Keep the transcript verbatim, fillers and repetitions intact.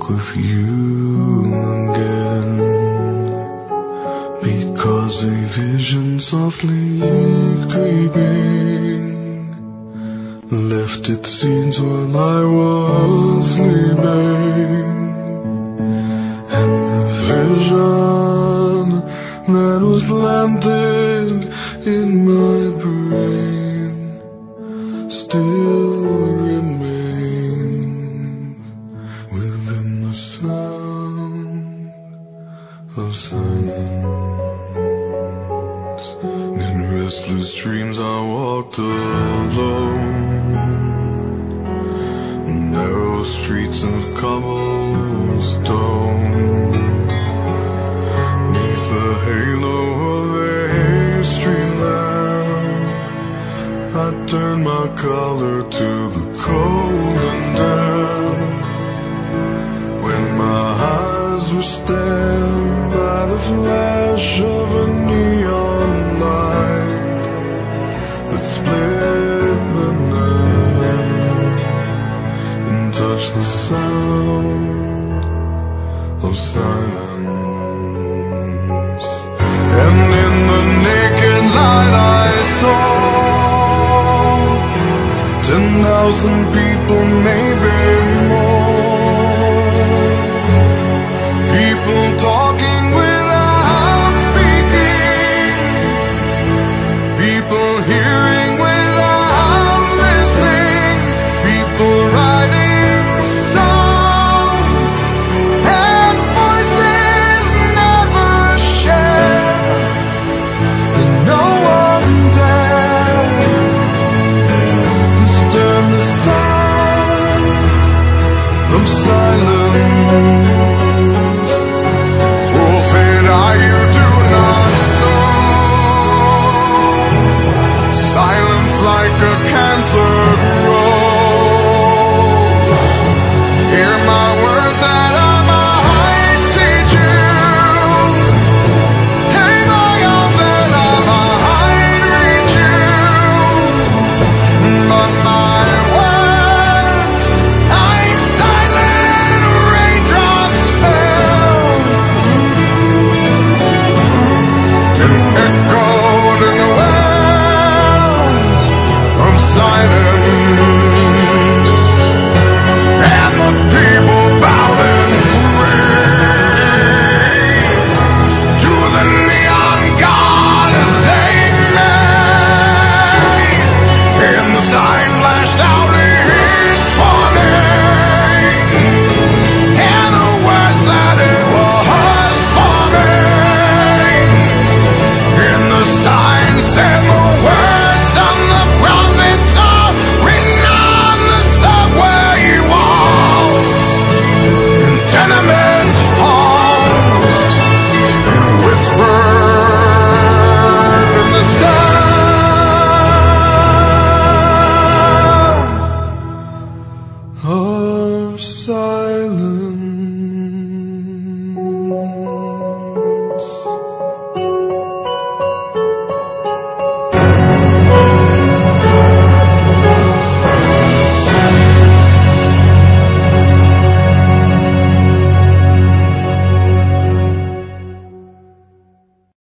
walk with you again, because a vision softly creeping left its seeds while I was sleeping, and the vision that was planted in my brain still remains within the sound of silence. In restless dreams I walked alone, narrow streets of cobblestone, neath the halo of a street lamp, I turned my collar to the cold and damp. When my eyes were stabbed by the flash of a neon light that split the night and touched the sound of silence. And in the naked light I saw ten thousand people, maybe more, people talking without speaking, people hearing without listening, people writing songs and voices never shared, and no one dared disturb the sound of silence. Forfeit are you do not know, silence like a cancer grows. Hear my words that I might teach you, take my arms that I might reach you, but my words like silent raindrops fell and echoed in the wells of silence, and the people bowed and prayed to the neon god they made, and the sign flashed out its warning, and the words that it was forming, and the sign said the words of the prophets are written on the subway walls, in tenement halls, and whispered in the sound of silence.